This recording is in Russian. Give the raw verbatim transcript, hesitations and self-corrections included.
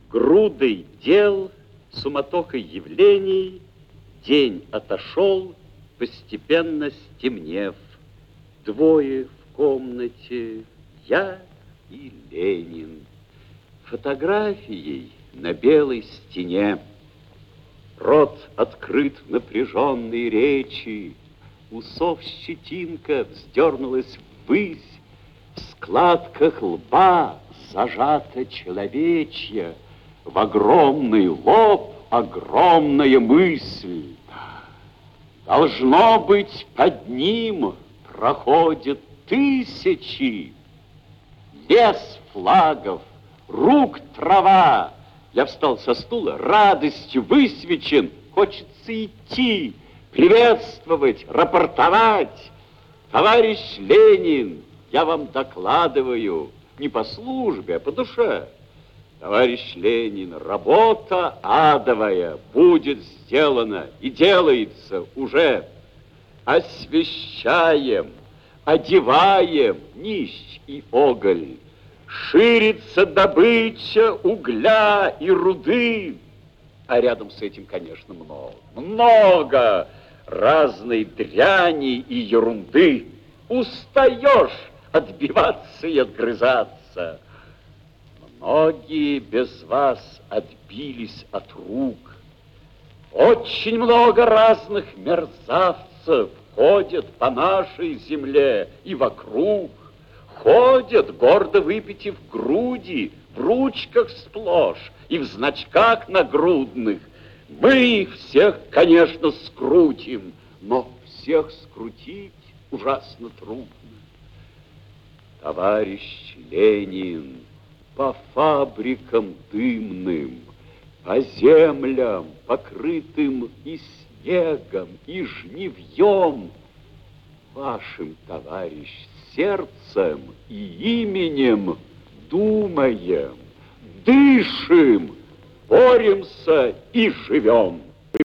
Грудой дел, суматохой явлений день отошел, постепенно стемнев. Двое в комнате, я и Ленин. Фотографией на белой стене. Рот открыт в напряженной речи, усов щетинка вздернулась ввысь, в складках лба зажата человечья, в огромный лоб огромная мысль. Должно быть, под ним проходят тысячи. Лес флагов, рук трава. Я встал со стула, радостью высвечен. Хочется идти, приветствовать, рапортовать. Товарищ Ленин, я вам докладываю, не по службе, а по душе. Товарищ Ленин, работа адовая будет сделана и делается уже. Освещаем, одеваем нищ и оголь. Ширится добыча угля и руды. А рядом с этим, конечно, много, много разной дряни и ерунды. Устаешь отбиваться и отгрызаться. Многие без вас отбились от рук. Очень много разных мерзавцев ходят по нашей земле и вокруг. Ходят, гордо выпитив груди, в ручках сплошь и в значках нагрудных. Мы их всех, конечно, скрутим, но всех скрутить ужасно трудно. Товарищ Ленин, по фабрикам дымным, по землям, покрытым и снегом, и жнивьем, вашим, товарищ, сердцем и именем думаем, дышим, боремся и живем.